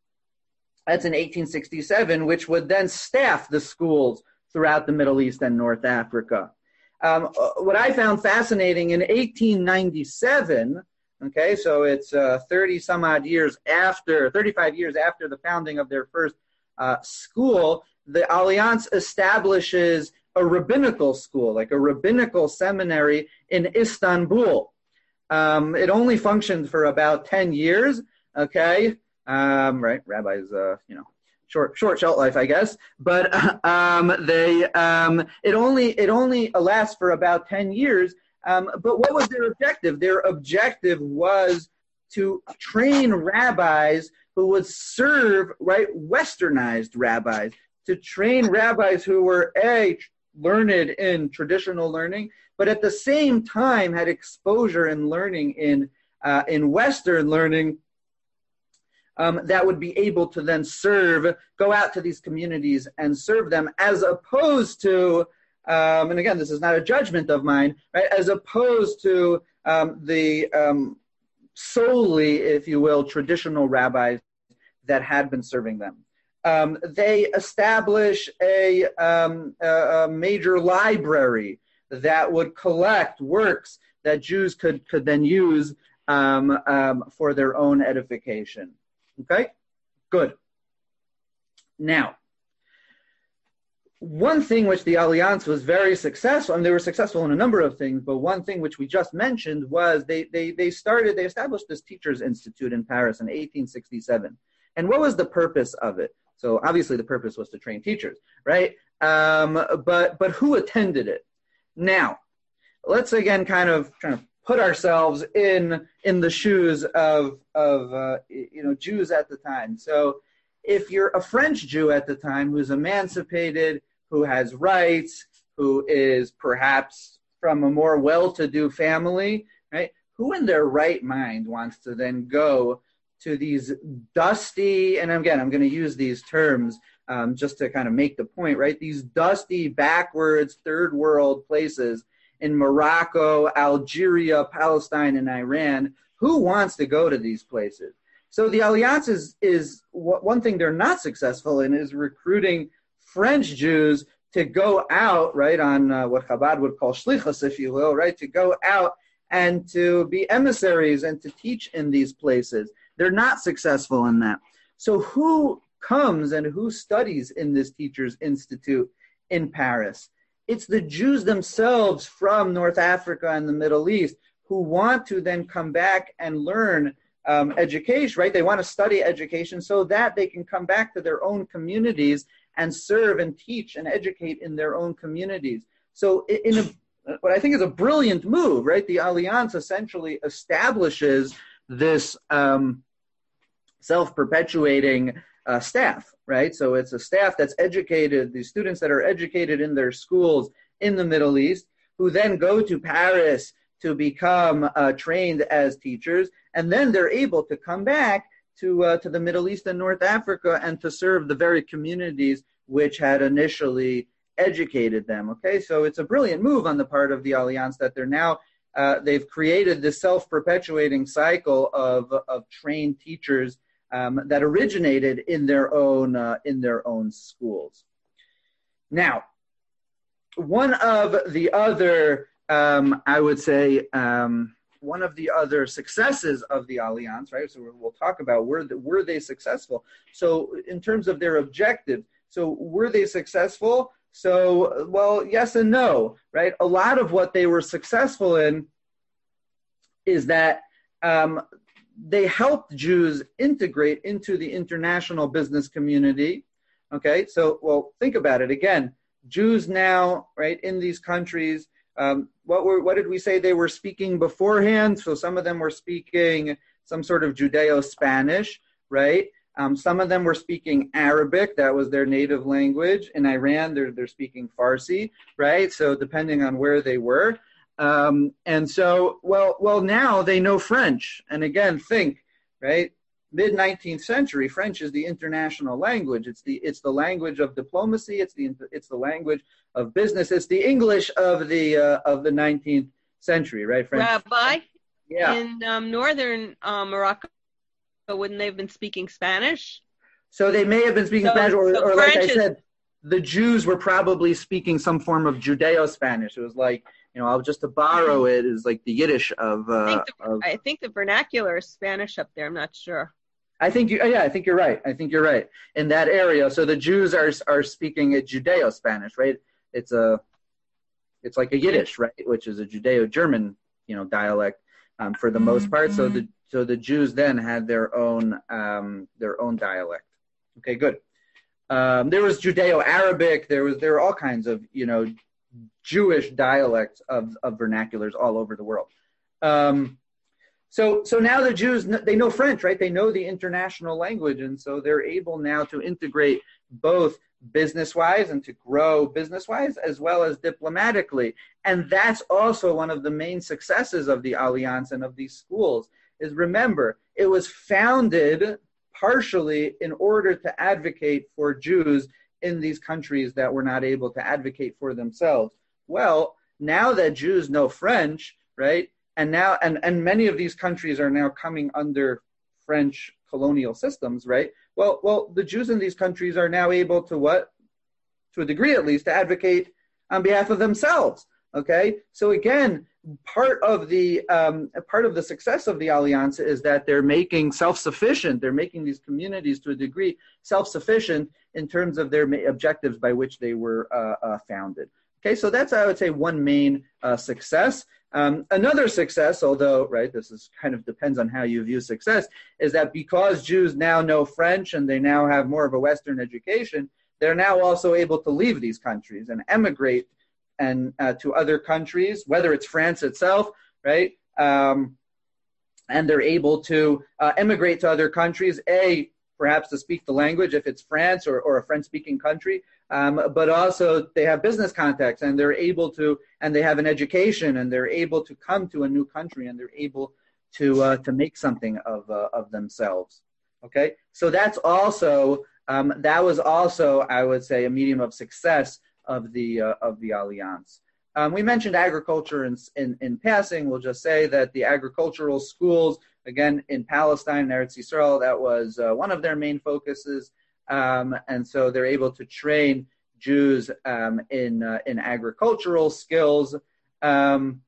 That's in eighteen sixty-seven, which would then staff the schools throughout the Middle East and North Africa. Um, what I found fascinating, in eighteen ninety-seven, okay, so it's uh, thirty some odd years after, thirty-five years after the founding of their first uh, school, the Alliance establishes a rabbinical school, like a rabbinical seminary in Istanbul. Um, it only functioned for about ten years, okay? Um, right, rabbis, uh, you know, short, short shelf life, I guess. But um, they, um, it only, it only lasts for about ten years. Um, but what was their objective? Their objective was to train rabbis who would serve, right, Westernized rabbis, to train rabbis who were a learned in traditional learning, but at the same time had exposure and learning in uh, in Western learning. Um, that would be able to then serve, go out to these communities and serve them, as opposed to, um, and again, this is not a judgment of mine, right? As opposed to um, the um, solely, if you will, traditional rabbis that had been serving them. Um, they establish a, um, a, a major library that would collect works that Jews could, could then use um, um, for their own edification. Okay, good. Now, one thing which the Alliance was very successful, and they were successful in a number of things, but one thing which we just mentioned was they they they started, they established this Teachers Institute in Paris in eighteen sixty-seven. And what was the purpose of it? So obviously the purpose was to train teachers, right? Um, but but who attended it? Now, let's again kind of try to put ourselves in in the shoes of of uh, you know Jews at the time. So if you're a French Jew at the time who's emancipated, who has rights, who is perhaps from a more well-to-do family, right? Who in their right mind wants to then go to these dusty, and again, I'm going to use these terms um, just to kind of make the point, right? These dusty, backwards, third world places in Morocco, Algeria, Palestine, and Iran. Who wants to go to these places? So the Alliance is, is one thing they're not successful in is recruiting French Jews to go out, right, on uh, what Chabad would call shlichus, if you will, right, to go out and to be emissaries and to teach in these places. They're not successful in that. So who comes and who studies in this Teachers Institute in Paris? it's the Jews themselves from North Africa and the Middle East who want to then come back and learn um, education, right? They want to study education so that they can come back to their own communities and serve and teach and educate in their own communities. So in a, what I think is a brilliant move, right? The Alliance essentially establishes this um, self-perpetuating uh, staff, right? So it's a staff that's educated, these students that are educated in their schools in the Middle East, who then go to Paris to become uh, trained as teachers, and then they're able to come back to uh, to the Middle East and North Africa and to serve the very communities which had initially educated them. Okay, so it's a brilliant move on the part of the Alliance that they're now uh, they've created this self-perpetuating cycle of of trained teachers um, that originated in their own uh, in their own schools. Now, one of the other Um, I would say um, one of the other successes of the Alliance, right? So we'll talk about were the, were they successful? So in terms of their objectives, so were they successful? So well, yes and no, right? A lot of what they were successful in is that um, they helped Jews integrate into the international business community. Okay, so well, think about it again. Jews now, right, in these countries. Um, what were what did we say they were speaking beforehand? So some of them were speaking some sort of Judeo-Spanish, right? Um, some of them were speaking Arabic, that was their native language. In Iran, they're they're speaking Farsi, right? So depending on where they were, um, and so well well now they know French. And again, think right. mid nineteenth century, French is the international language. It's the it's the language of diplomacy. It's the it's the language of business. It's the English of the uh, of the nineteenth century, right? French. Rabbi, yeah. in um, northern um, Morocco, wouldn't they have been speaking Spanish? So they may have been speaking so, Spanish, or, so or French like I is, said, the Jews were probably speaking some form of Judeo-Spanish. It was like, you know, I'll just to borrow it is like the Yiddish of. Uh, I, think the, of, I think the vernacular is Spanish up there. I'm not sure. I think you, yeah, I think you're right. I think you're right in that area. So the Jews are are speaking a Judeo-Spanish, right? It's a, it's like a Yiddish, right, which is a Judeo-German, you know, dialect um, for the most part. So the so the Jews then had their own um, their own dialect. Okay, good. Um, there was Judeo-Arabic. There was there were all kinds of you know Jewish dialects of of vernaculars all over the world. Um, So, so now the Jews, they know French, right? They know the international language. And so they're able now to integrate both business-wise and to grow business-wise as well as diplomatically. And that's also one of the main successes of the Alliance and of these schools is, remember, it was founded partially in order to advocate for Jews in these countries that were not able to advocate for themselves. Well, now that Jews know French, right? And now, and, and many of these countries are now coming under French colonial systems, right? Well, well, the Jews in these countries are now able to what, to a degree at least, to advocate on behalf of themselves. Okay, so again, part of the um, part of the success of the Alliance is that they're making self-sufficient. They're making these communities to a degree self-sufficient in terms of their objectives by which they were uh, uh, founded. Okay, so that's, I would say, one main uh, success. Um, another success, although, right, this is kind of depends on how you view success, is that because Jews now know French and they now have more of a Western education, they're now also able to leave these countries and emigrate and uh, to other countries, whether it's France itself, right, um, and they're able to uh, emigrate to other countries, A, perhaps to speak the language if it's France or, or a French-speaking country, Um, but also they have business contacts and they're able to, and they have an education and they're able to come to a new country and they're able to uh, to make something of uh, of themselves. Okay, so that's also um, that was also, I would say, a medium of success of the uh, of the Alliance. Um, we mentioned agriculture in, in in passing. We'll just say that the agricultural schools, again in Palestine and Eretz Yisrael, that was uh, one of their main focuses. Um, and so they're able to train Jews um, in uh, in agricultural skills. Um,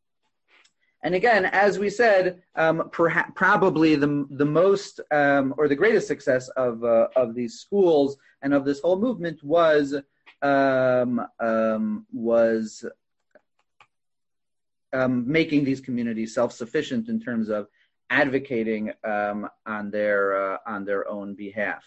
and again, as we said, um, perha- probably the the most um, or the greatest success of uh, of these schools and of this whole movement was um, um, was um, making these communities self-sufficient in terms of advocating um, on their uh, on their own behalf.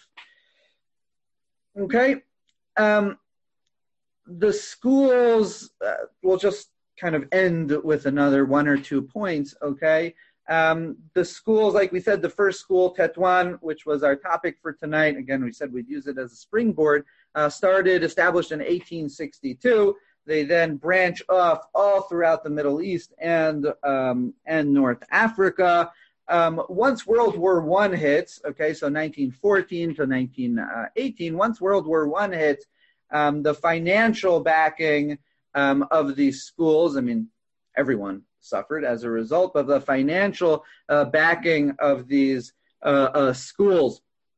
Okay, um, the schools. Uh, we'll just kind of end with another one or two points. Okay, um, the schools, like we said, the first school, Tetouan, which was our topic for tonight. Again, we said we'd use it as a springboard. Uh, started, established in eighteen sixty-two. They then branch off all throughout the Middle East and um, and North Africa. Um, once World War One hits, okay, so nineteen fourteen to nineteen eighteen, once World War One hits, um, the financial backing um, of these schools, I mean, everyone suffered as a result of the financial uh, backing of these uh, uh, schools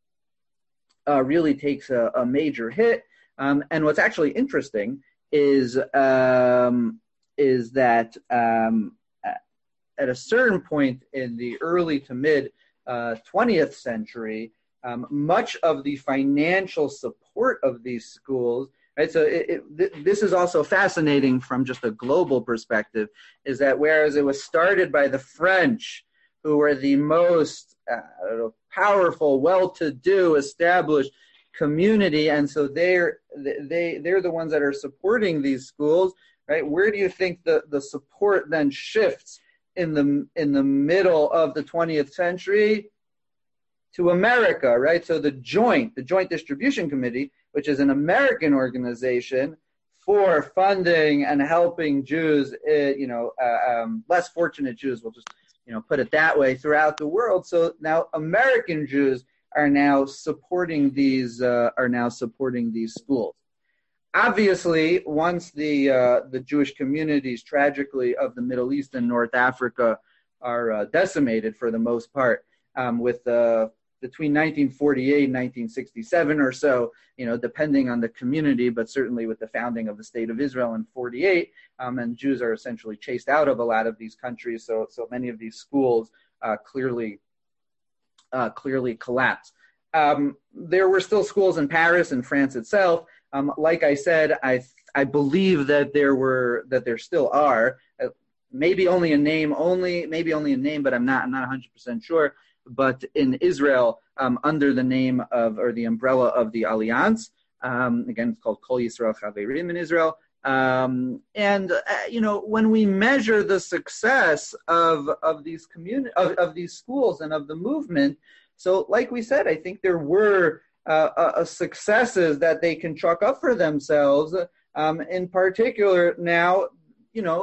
uh, really takes a, a major hit. Um, and what's actually interesting is um, is that um, at a certain point in the early to mid uh, twentieth century, um, much of the financial support of these schools, right? So it, it, th- this is also fascinating from just a global perspective, is that whereas it was started by the French, who were the most uh, powerful, well-to-do, established community, and so they're they they're the ones that are supporting these schools, right? Where do you think the, the support then shifts in the in the middle of the twentieth century? To America, right? So the Joint, the Joint Distribution Committee, which is an American organization for funding and helping Jews, uh, you know, uh, um, less fortunate Jews, we'll just, you know, put it that way, throughout the world. So now American Jews are now supporting these uh, are now supporting these schools. Obviously, once the uh, the Jewish communities, tragically, of the Middle East and North Africa are uh, decimated for the most part, um, with uh, between nineteen forty-eight and nineteen sixty-seven or so, you know, depending on the community, but certainly with the founding of the State of Israel in forty-eight, um, and Jews are essentially chased out of a lot of these countries. So, so many of these schools uh, clearly, uh, clearly collapsed. Um, there were still schools in Paris and France itself. Um, like I said, I I believe that there were that there still are. Uh, maybe only a name, only maybe only a name, but I'm not I'm not one hundred percent sure. But in Israel, um, under the name of or the umbrella of the Alliance, um, again it's called Kol Yisrael Chaverim in Israel. Um, and uh, you know, when we measure the success of of these community of, of these schools and of the movement, so like we said, I think there were Uh, uh, successes that they can chalk up for themselves. Um, in particular, now, you know,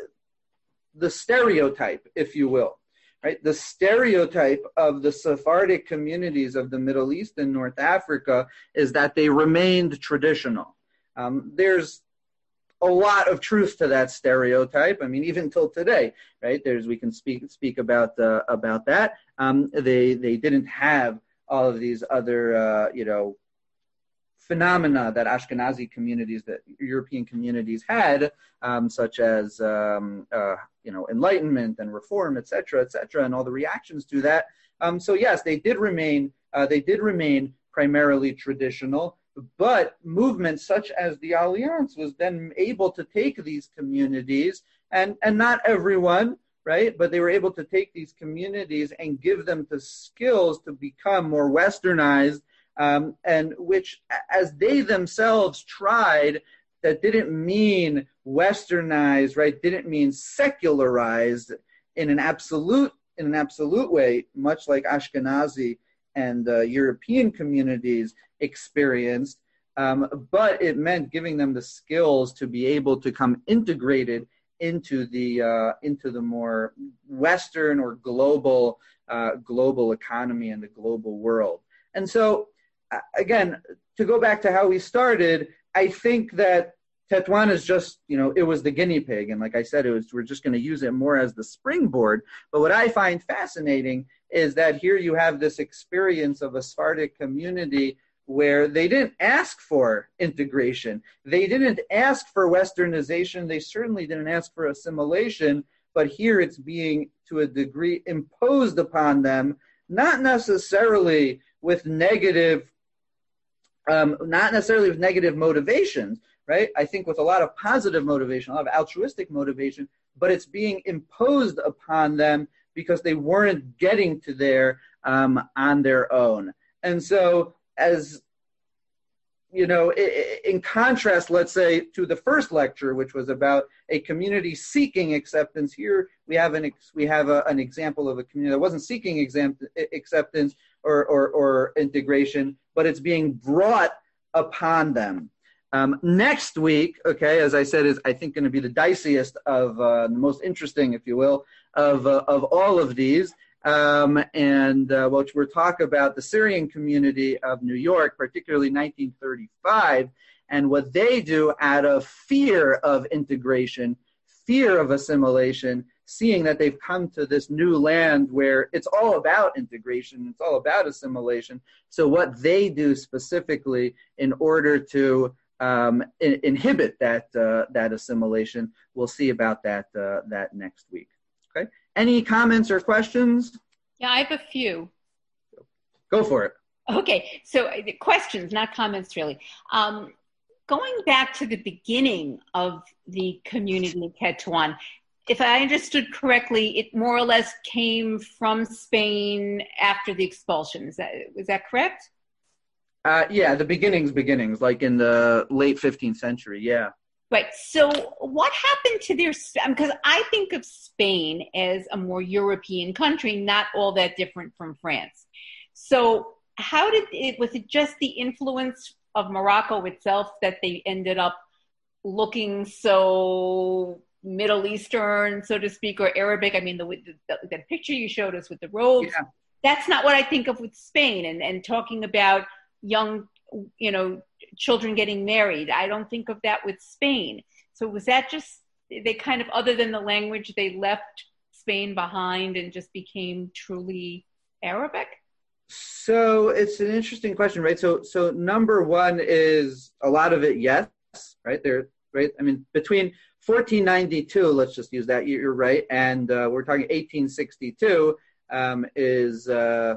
the stereotype, if you will, right? The stereotype of the Sephardic communities of the Middle East and North Africa is that they remained traditional. Um, there's a lot of truth to that stereotype. I mean, even till today, right? There's we can speak speak about uh, about that. Um, they they didn't have all of these other, uh, you know, phenomena that Ashkenazi communities, that European communities had, um, such as, um, uh, you know, Enlightenment and Reform, et cetera, et cetera, and all the reactions to that. Um, so yes, they did remain, uh, they did remain primarily traditional, but movements such as the Alliance was then able to take these communities, and and not everyone, right? But they were able to take these communities and give them the skills to become more westernized, um, and which, as they themselves tried, that didn't mean westernized, right? Didn't mean secularized in an absolute in an absolute way, much like Ashkenazi and uh, European communities experienced. Um, but it meant giving them the skills to be able to come integrated into the uh, into the more Western or global uh, global economy and the global world. And so, uh, again, to go back to how we started, I think that Tetouan is just, you know, it was the guinea pig, and like I said, it was we're just going to use it more as the springboard. But what I find fascinating is that here you have this experience of a Sephardic community where they didn't ask for integration. They didn't ask for westernization. They certainly didn't ask for assimilation, but here it's being, to a degree, imposed upon them, not necessarily with negative um, not necessarily with negative motivations, right? I think with a lot of positive motivation, a lot of altruistic motivation, but it's being imposed upon them because they weren't getting to there um, on their own. And so as, you know, in contrast, let's say, to the first lecture, which was about a community seeking acceptance, here we have an we have a, an example of a community that wasn't seeking exam, acceptance or, or, or integration, but it's being brought upon them. Um, next week, okay, as I said, is I think going to be the diciest of uh, the most interesting, if you will, of uh, of all of these. Um, and uh, which we're talking about the Syrian community of New York, particularly nineteen thirty-five, and what they do out of fear of integration, fear of assimilation, seeing that they've come to this new land where it's all about integration, it's all about assimilation. So what they do specifically in order to um, in- inhibit that uh, that assimilation, we'll see about that uh, that next week. Okay. Any comments or questions? Yeah, I have a few. Go for it. Okay, so uh, questions, not comments, really. Um, going back to the beginning of the community in Tetuan, if I understood correctly, it more or less came from Spain after the expulsion. Is that, is that correct? Uh, yeah, the beginnings, beginnings, like in the late fifteenth century, yeah. Right. So what happened to their, because I think of Spain as a more European country, not all that different from France. So how did it, was it just the influence of Morocco itself that they ended up looking so Middle Eastern, so to speak, or Arabic? I mean, the, the, the picture you showed us with the robes, yeah. That's not what I think of with Spain and, and talking about young, you know, children getting married. I don't think of that with Spain. So was that just, they kind of, other than the language, they left Spain behind and just became truly Arabic? So it's an interesting question, right? So, so number one is a lot of it, yes, right there, right? I mean, between fourteen ninety-two, let's just use that, you're right, and uh, we're talking eighteen sixty-two um, is, uh,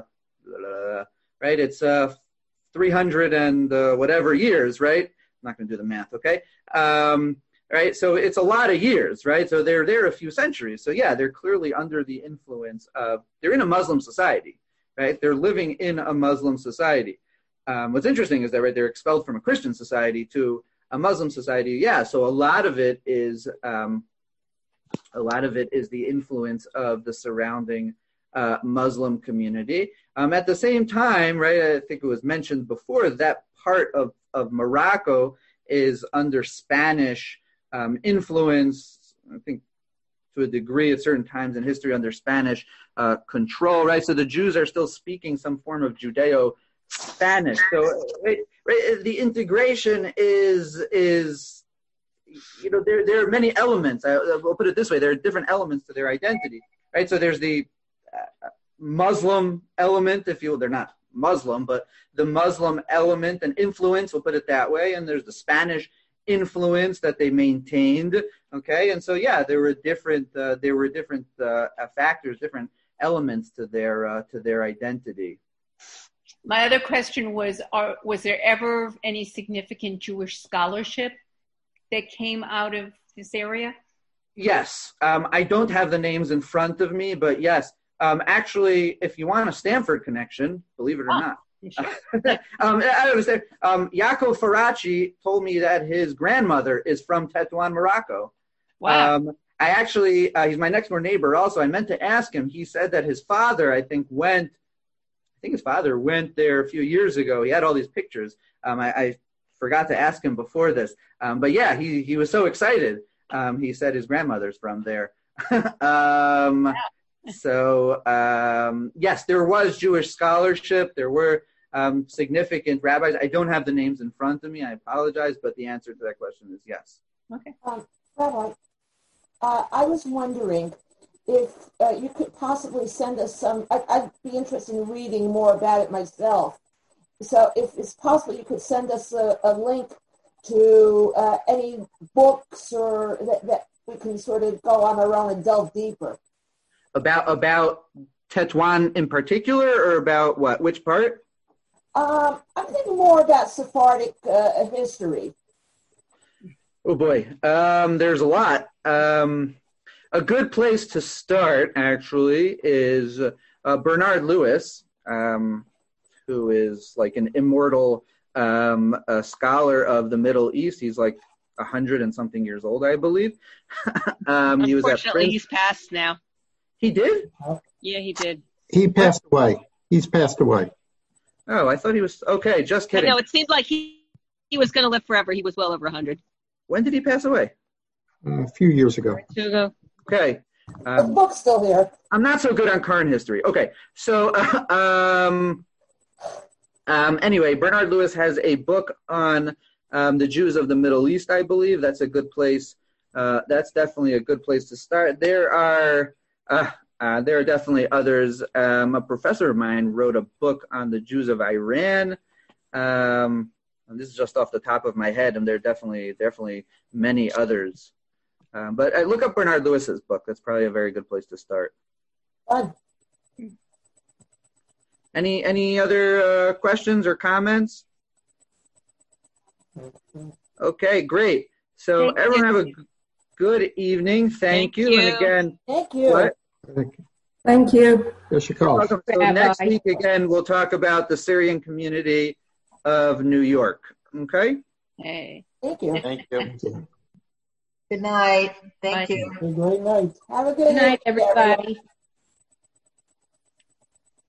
right, it's uh, three hundred and uh, whatever years, right? I'm not going to do the math, okay? Um, right, so it's a lot of years, right? So they're there a few centuries. So yeah, they're clearly under the influence of, they're in a Muslim society, right? They're living in a Muslim society. Um, what's interesting is that, right, they're expelled from a Christian society to a Muslim society. Yeah, so a lot of it is, um, a lot of it is the influence of the surrounding uh, Muslim community. Um, at the same time, right, I think it was mentioned before, that part of, of Morocco is under Spanish um, influence, I think to a degree at certain times in history under Spanish uh, control, right? So the Jews are still speaking some form of Judeo-Spanish. So right, right, the integration is, is you know, there, there are many elements. I, I'll put it this way. There are different elements to their identity, right? So there's the uh, Muslim element, if you will. They're not Muslim, but the Muslim element and influence, we'll put it that way. And there's the Spanish influence that they maintained. Okay, and so yeah, there were different uh, there were different uh, factors, different elements to their uh, to their identity. My other question was: are, was there ever any significant Jewish scholarship that came out of this area? Yes, um, I don't have the names in front of me, but yes. Um, actually, if you want a Stanford connection, believe it or oh, not, sure. um, I was there. Um, Yaakov Faraci told me that his grandmother is from Tetuan, Morocco. Wow. Um, I actually, uh, he's my next door neighbor also. I meant to ask him. He said that his father, I think, went, I think his father went there a few years ago. He had all these pictures. Um, I, I forgot to ask him before this. Um, but yeah, he, he was so excited. Um, he said his grandmother's from there. um, yeah. So, um, yes, there was Jewish scholarship. There were um, significant rabbis. I don't have the names in front of me. I apologize, but the answer to that question is yes. Okay. Um, Rabbi, uh, I was wondering if uh, you could possibly send us some, I, I'd be interested in reading more about it myself. So if it's possible, you could send us a, a link to uh, any books or that, that we can sort of go on our own and delve deeper. About about Tetuan in particular, or about what? Which part? Um, I'm thinking more about Sephardic uh, history. Oh boy, um, there's a lot. Um, a good place to start, actually, is uh, Bernard Lewis, um, who is like an immortal um, a scholar of the Middle East. He's like a hundred and something years old, I believe. um, he was at Unfortunately, Prince- he's passed now. He did? Yeah, he did. He passed away. He's passed away. Oh, I thought he was okay. Just But kidding. no, it seemed like he he was going to live forever. He was well over one hundred. When did he pass away? Uh, a few years ago. Two ago. Okay. The Um, book's still here. I'm not so good on current history. Okay, so uh, um, um, anyway, Bernard Lewis has a book on um, the Jews of the Middle East, I believe. That's a good place. Uh, that's definitely a good place to start. There are uh, uh, there are definitely others. Um, a professor of mine wrote a book on the Jews of Iran. Um, and this is just off the top of my head, and there are definitely definitely many others. Um, but uh, look up Bernard Lewis's book. That's probably a very good place to start. Fun. Any any other uh, questions or comments? Okay, great. So Thank everyone you. have a g- good evening. Thank, Thank you. you. And again, Thank you. what? Thank you. Yes, you call. Welcome. So Bye-bye. next week again, we'll talk about the Syrian community of New York. Okay. Hey. Thank you. Thank you. Good night. Thank Bye. you. Have a great night. Have a good Good night, evening, everyone. everybody.